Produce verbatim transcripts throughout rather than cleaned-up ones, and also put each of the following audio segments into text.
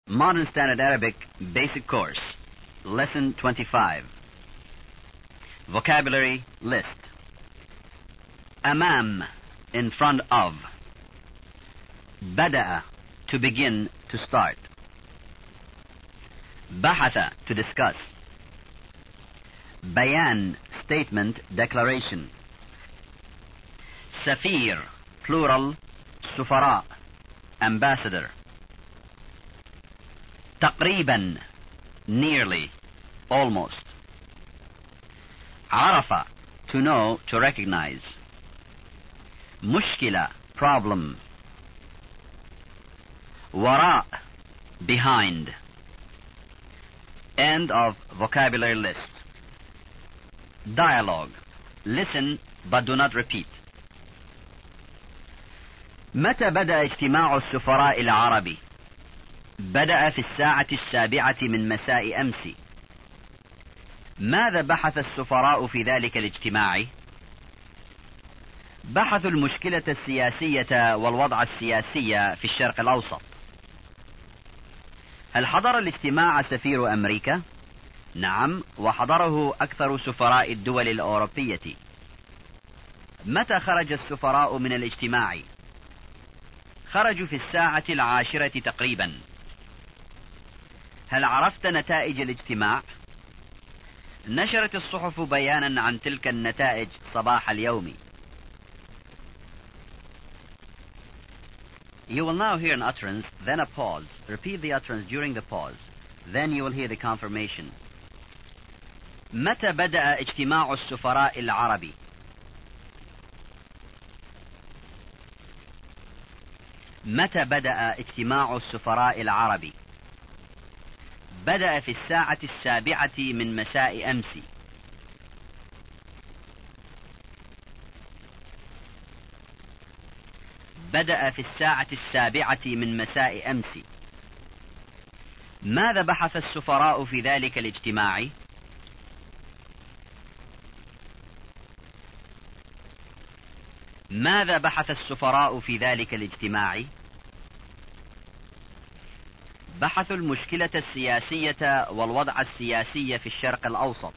Modern Standard Arabic Basic Course, Lesson twenty-five. Vocabulary List. Amam, in front of. Bada'a, to begin, to start. Bahatha, to discuss. Bayan, statement, declaration. Safir, plural, sufara, ambassador. Taqriban, nearly, almost. Arafa, to know, to recognize. Mushkila, problem. Wara, behind. End of vocabulary list. Dialogue. Listen but do not repeat. متى بدأ اجتماع السفراء العربي؟ بدأ في الساعة السابعة من مساء أمس. ماذا بحث السفراء في ذلك الاجتماع؟ بحثوا المشكلة السياسية والوضع السياسي في الشرق الأوسط. هل حضر الاجتماع سفير أمريكا؟ نعم، وحضره أكثر سفراء الدول الأوروبية. متى خرج السفراء من الاجتماع؟ خرجوا في الساعة العاشرة تقريبا. هل عرفت نتائج الاجتماع؟ نشرت الصحف بيانا عن تلك النتائج صباح اليوم. You will now hear an utterance, then a pause. Repeat the utterance during the pause. Then you will hear the confirmation. متى بدأ اجتماع السفراء العربي؟ متى بدأ اجتماع السفراء العربي؟ بدأ في الساعة السابعة من مساء أمس. بدأ في الساعة السابعة من مساء أمس. ماذا بحث السفراء في ذلك الاجتماع؟ ماذا بحث السفراء في ذلك الاجتماع؟ بحثوا المشكلة السياسية والوضع السياسي في الشرق الأوسط.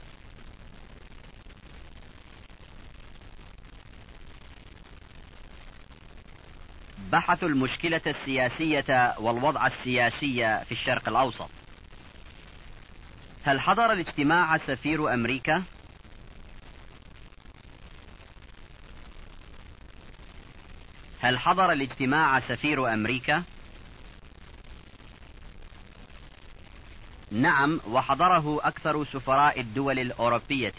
بحثوا المشكلة السياسية والوضع السياسي في الشرق الأوسط. هل حضر الاجتماع سفير أمريكا؟ هل حضر الاجتماع سفير أمريكا؟ نعم، وحضره أكثر سفراء الدول الأوروبية.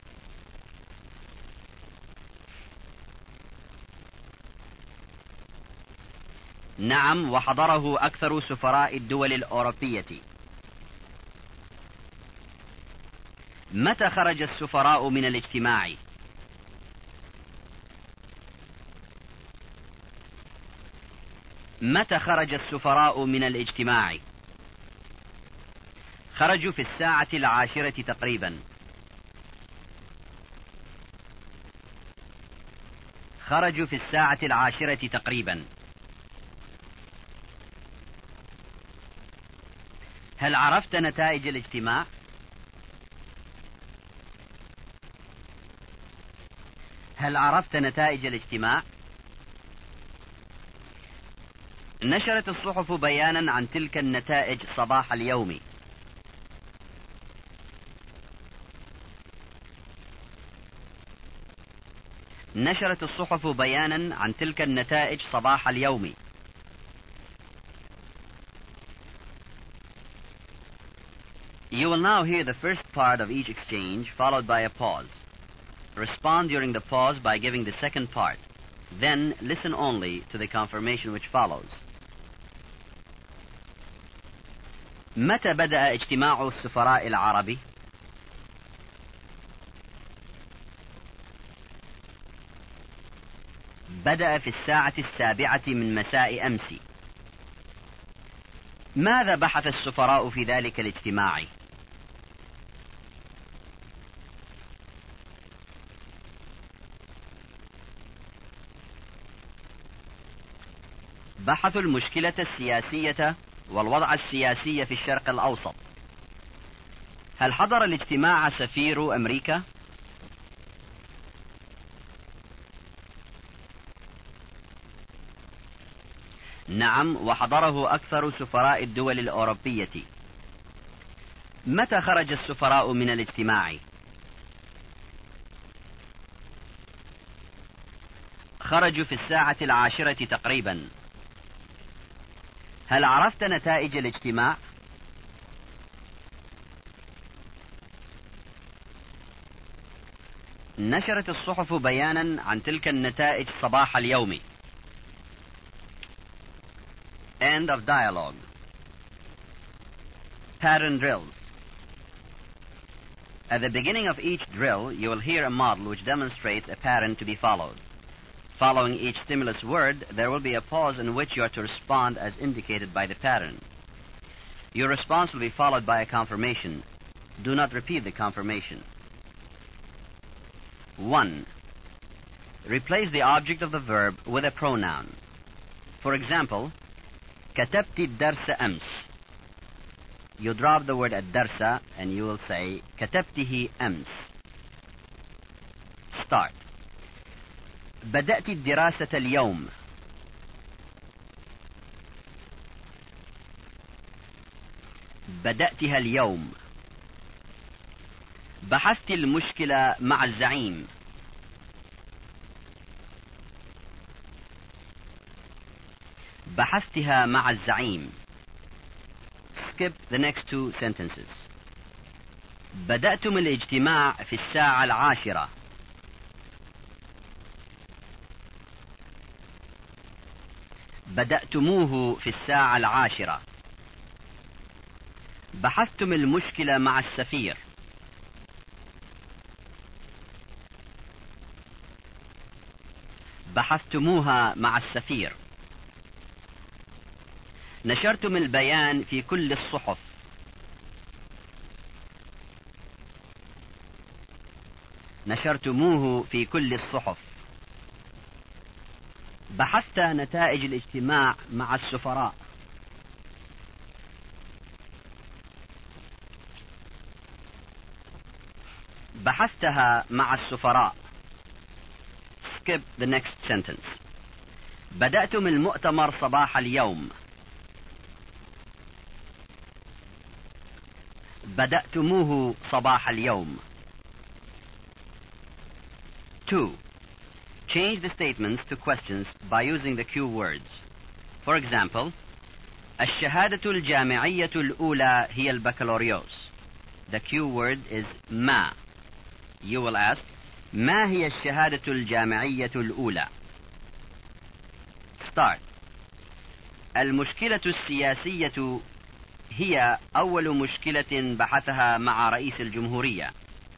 نعم، وحضره أكثر سفراء الدول الأوروبية. متى خرج السفراء من الاجتماع؟ متى خرج السفراء من الاجتماع؟ خرجوا في الساعة العاشرة تقريبا. خرجوا في الساعة العاشرة تقريبا. هل عرفت نتائج الاجتماع؟ هل عرفت نتائج الاجتماع؟ نشرت الصحف بيانا عن تلك النتائج صباح اليوم. نشرت الصحف بيانا عن تلك النتائج صباح اليوم. You will now hear the first part of each exchange followed by a pause. Respond during the pause by giving the second part. Then listen only to the confirmation which follows. متى بدأ اجتماع السفراء العربي؟ بدأ في الساعة السابعة من مساء أمس. ماذا بحث السفراء في ذلك الاجتماع؟ بحثوا المشكلة السياسية والوضع السياسي في الشرق الأوسط. هل حضر الاجتماع سفير أمريكا؟ نعم، وحضره أكثر سفراء الدول الأوروبية. متى خرج السفراء من الاجتماع؟ خرجوا في الساعة العاشرة تقريبا. هل عرفت نتائج الاجتماع؟ نشرت الصحف بيانا عن تلك النتائج صباح اليوم. End of dialogue. Pattern drills. At the beginning of each drill, you will hear a model which demonstrates a pattern to be followed. Following each stimulus word, there will be a pause in which you are to respond as indicated by the pattern. Your response will be followed by a confirmation. Do not repeat the confirmation. one. Replace the object of the verb with a pronoun. For example, كتبت الدرس أمس. You drop the word الدرس and you will say كتبته أمس. Start. بدأت الدراسة اليوم. بدأتها اليوم. بحثت المشكلة مع الزعيم. بحثتها مع الزعيم. Skip the next two sentences. بدأتم الاجتماع في الساعة العاشرة. بدأتموه في الساعة العاشرة. بحثتم المشكلة مع السفير. بحثتموها مع السفير. نشرتم البيان في كل الصحف. نشرتموه في كل الصحف. بحثت نتائج الاجتماع مع السفراء. بحثتها مع السفراء. Skip the next sentence. بدأتم المؤتمر صباح اليوم. بدأتموه صباح اليوم. two. Change the statements to questions by using the cue words. For example, الشهادة الجامعية الأولى هي البكالوريوس. The cue word is ما. You will ask, ما هي الشهادة الجامعية الأولى؟ Start. المشكلة السياسية هي أول مشكلة بحثها مع رئيس الجمهورية.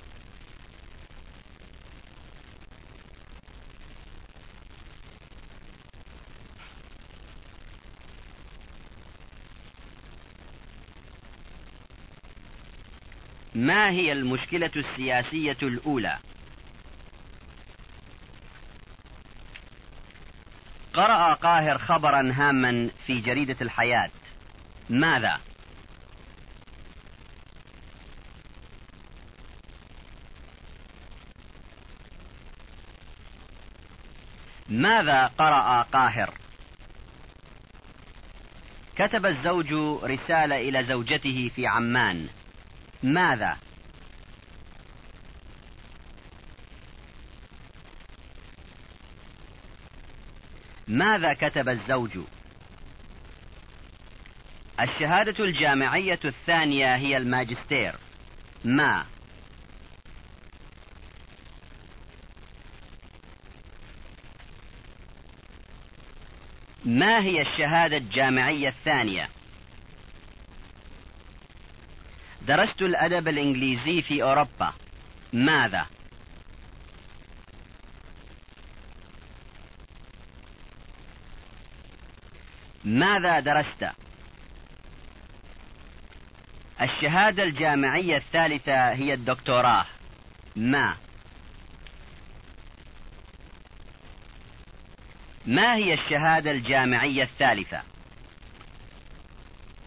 ما هي المشكلة السياسية الأولى؟ قرأ قاهر خبرا هاما في جريدة الحياة. ماذا؟ ماذا قرأ قاهر؟ كتب الزوج رسالة إلى زوجته في عمان. ماذا؟ ماذا كتب الزوج؟ الشهادة الجامعية الثانية هي الماجستير. ما؟ ما هي الشهادة الجامعية الثانية؟ درست الأدب الإنجليزي في أوروبا. ماذا؟ ماذا درست؟ الشهادة الجامعية الثالثة هي الدكتوراه. ما؟ ما هي الشهادة الجامعية الثالثة؟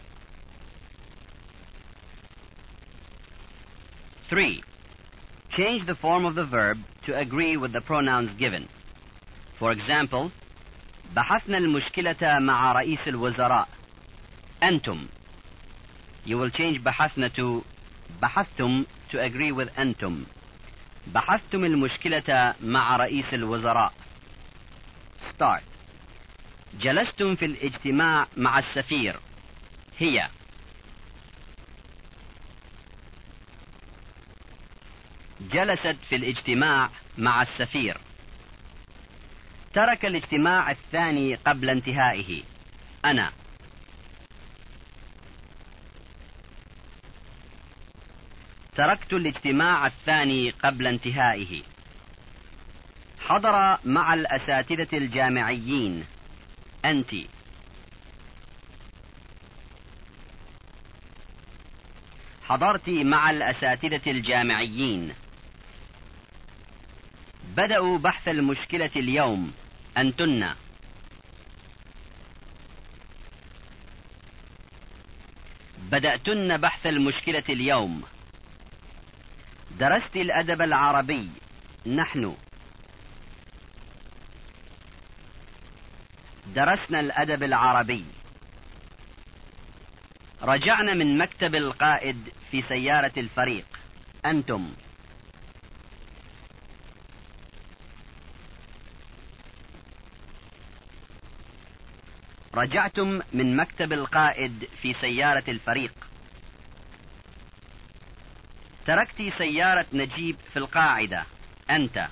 Three. Change the form of the verb to agree with the pronouns given. For example, بحثنا المشكلة مع رئيس الوزراء. أنتم. You will change بحثنا to بحثتم to agree with أنتم. بحثتم المشكلة مع رئيس الوزراء. Start. جلستم في الاجتماع مع السفير. هي. جلست في الاجتماع مع السفير. ترك الاجتماع الثاني قبل انتهائه. أنا. تركت الاجتماع الثاني قبل انتهائه. حضر مع الأساتذة الجامعيين. أنت. حضرت مع الأساتذة الجامعيين. بدأوا بحث المشكلة اليوم. أنتن. بدأتن بحث المشكلة اليوم. درست الأدب العربي. نحن. درسنا الأدب العربي. رجعنا من مكتب القائد في سيارة الفريق. أنتم. رجعتم من مكتب القائد في سيارة الفريق. تركت سيارة نجيب في القاعدة. أنت.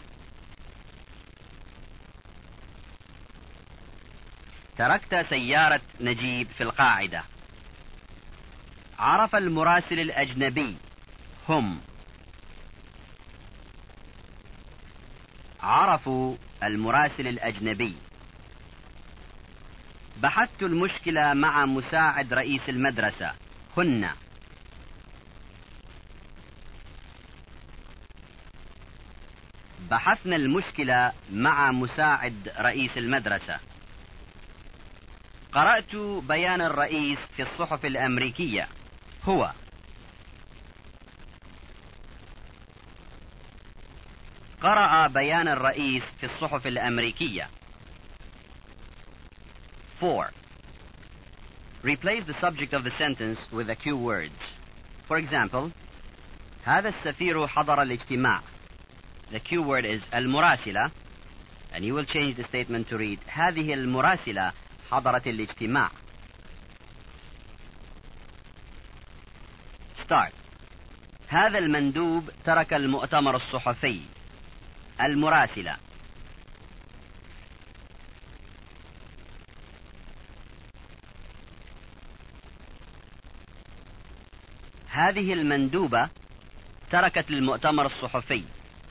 تركت سيارة نجيب في القاعدة. عرف المراسل الأجنبي. هم. عرفوا المراسل الأجنبي. بحثت المشكلة مع مساعد رئيس المدرسة. هن. بحثنا المشكلة مع مساعد رئيس المدرسة. قرأت بيان الرئيس في الصحف الأمريكية. هو. قرأ بيان الرئيس في الصحف الأمريكية. Four. Replace the subject of the sentence with a few words. For example, هذا السفير حضر الاجتماع. The cue word is المراسلة, and you will change the statement to read هذه المراسلة حضرت الاجتماع. Start. هذا المندوب ترك المؤتمر الصحفي. المراسلة. هذه المندوبة تركت المؤتمر الصحفي.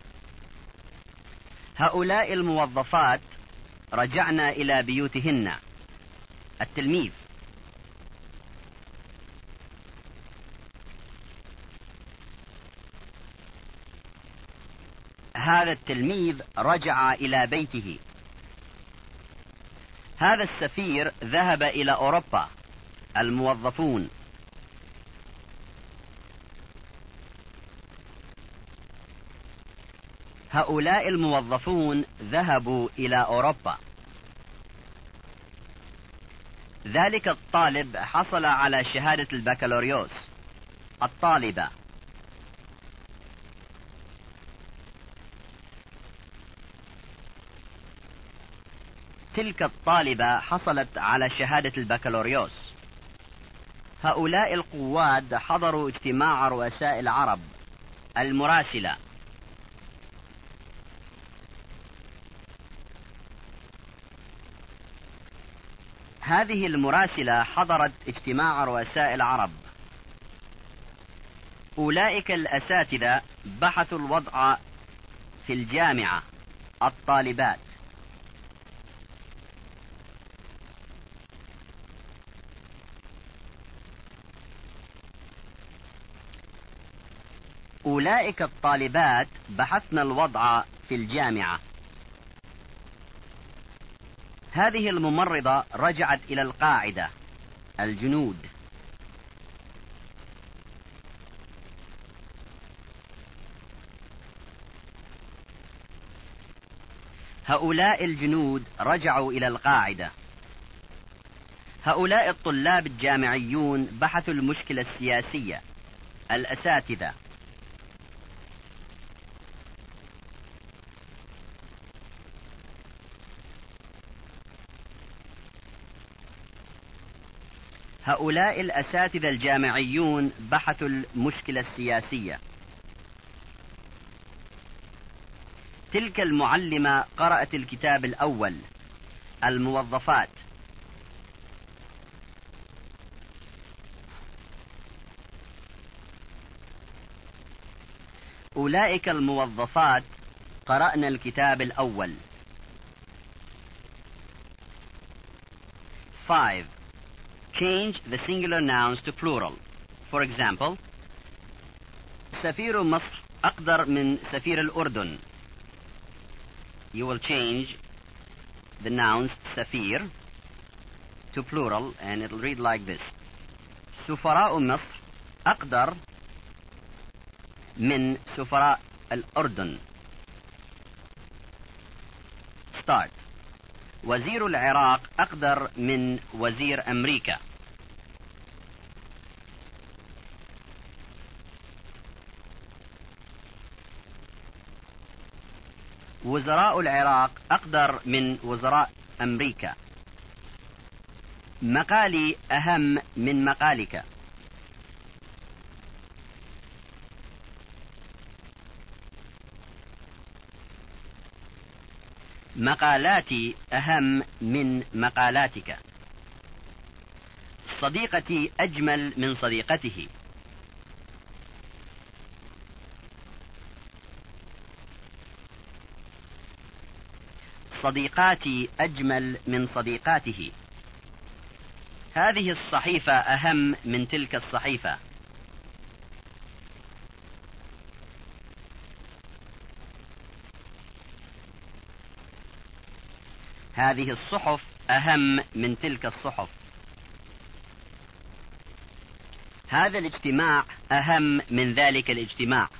هؤلاء الموظفات رجعنا إلى بيوتهن. التلميذ. هذا التلميذ رجع إلى بيته. هذا السفير ذهب إلى أوروبا. الموظفون. هؤلاء الموظفون ذهبوا إلى أوروبا. ذلك الطالب حصل على شهادة البكالوريوس. الطالبة. تلك الطالبة حصلت على شهادة البكالوريوس. هؤلاء القواد حضروا اجتماع رؤساء العرب. المراسلة. هذه المراسلة حضرت اجتماع رؤساء العرب. أولئك الأساتذة بحثوا الوضع في الجامعة. الطالبات. أولئك الطالبات بحثن الوضع في الجامعة. هذه الممرضة رجعت إلى القاعدة. الجنود. هؤلاء الجنود رجعوا إلى القاعدة. هؤلاء الطلاب الجامعيون بحثوا المشكلة السياسية. الأساتذة. هؤلاء الأساتذة الجامعيون بحثوا المشكلة السياسية. تلك المعلمة قرأت الكتاب الأول. الموظفات. أولئك الموظفات قرأن الكتاب الأول. five. Change the singular nouns to plural. For example, سفير مصر أقدر من سفير الأردن. You will change the nouns سفير to plural and it will read like this. سفراء مصر أقدر من سفراء الأردن. Start. وزير العراق أقدر من وزير أمريكا. وزراء العراق أقدر من وزراء أمريكا. مقالي أهم من مقالك. مقالاتي أهم من مقالاتك. صديقتي أجمل من صديقته. صديقاتي أجمل من صديقاته. هذه الصحيفة أهم من تلك الصحيفة. هذه الصحف أهم من تلك الصحف. هذا الاجتماع أهم من ذلك الاجتماع.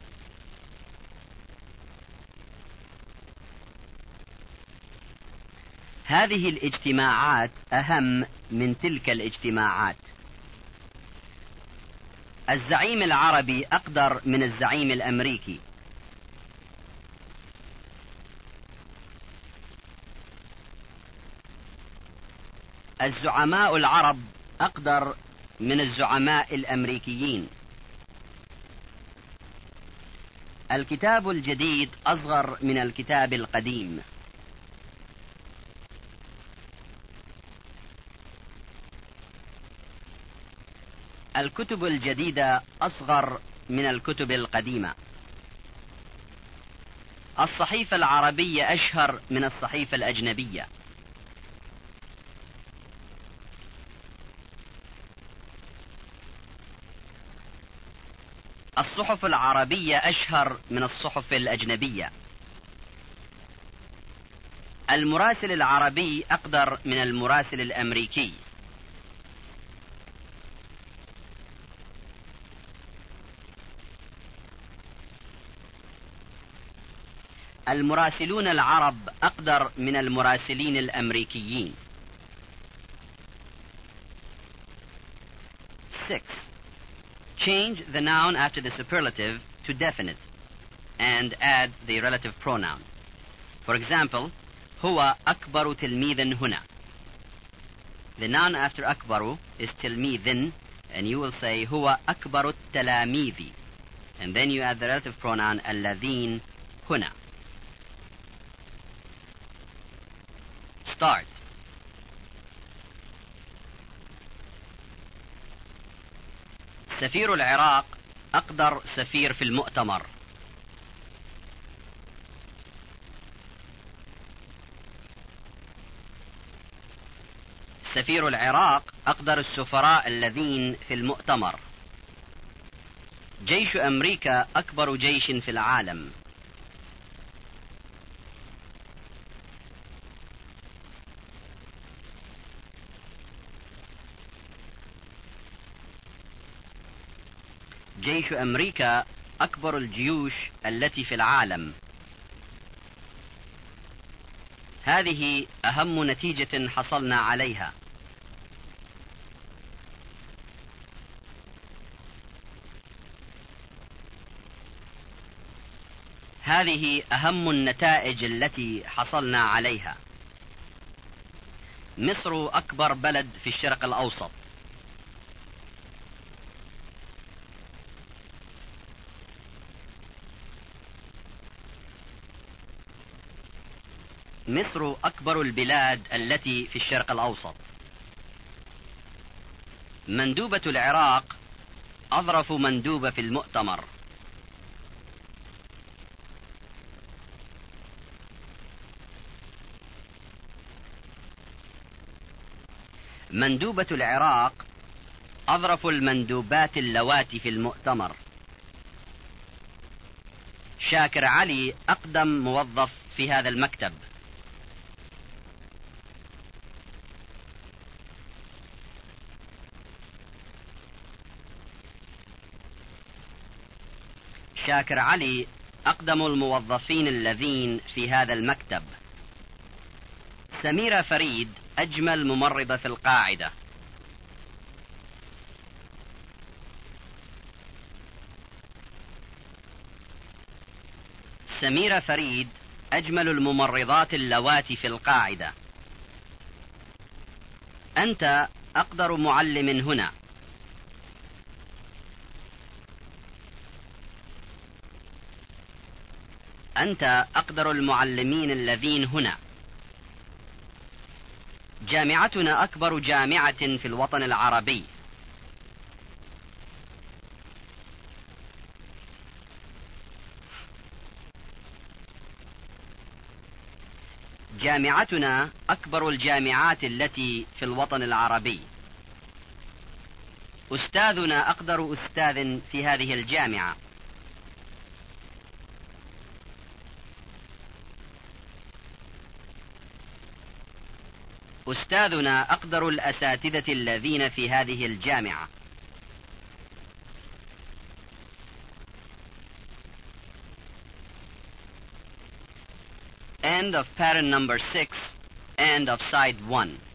هذه الاجتماعات أهم من تلك الاجتماعات. الزعيم العربي أقدر من الزعيم الأمريكي. الزعماء العرب أقدر من الزعماء الأمريكيين. الكتاب الجديد أصغر من الكتاب القديم. الكتب الجديدة أصغر من الكتب القديمة. الصحيفة العربية أشهر من الصحيفة الأجنبية. الصحف العربية أشهر من الصحف الأجنبية. المراسل العربي أقدر من المراسل الأمريكي. المراسلون العرب أقدر من المراسلين الأمريكيين. six. Change the noun after the superlative to definite and add the relative pronoun. For example, هو أكبر تلميذ هنا. The noun after أكبر is تلميذ and you will say هو أكبر التلاميذ and then you add the relative pronoun الذين هنا. Start. سفير العراق أقدر سفير في المؤتمر. سفير العراق أقدر السفراء الذين في المؤتمر. جيش أمريكا أكبر جيش في العالم. جيش أمريكا أكبر الجيوش التي في العالم. هذه أهم نتيجة حصلنا عليها. هذه أهم النتائج التي حصلنا عليها. مصر أكبر بلد في الشرق الأوسط. مصر أكبر البلاد التي في الشرق الأوسط. مندوبة العراق أظرف مندوبة في المؤتمر. مندوبة العراق أظرف المندوبات اللواتي في المؤتمر. شاكر علي أقدم موظف في هذا المكتب. شاكر علي أقدم الموظفين الذين في هذا المكتب. سميرة فريد أجمل ممرضة في القاعدة. سميرة فريد أجمل الممرضات اللواتي في القاعدة. أنت أقدر معلم هنا. أنت أقدر المعلمين الذين هنا. جامعتنا أكبر جامعة في الوطن العربي. جامعتنا أكبر الجامعات التي في الوطن العربي. أستاذنا أقدر أستاذ في هذه الجامعة. أستاذنا أقدر الأساتذة الذين في هذه الجامعة. End of pattern number six, end of side one.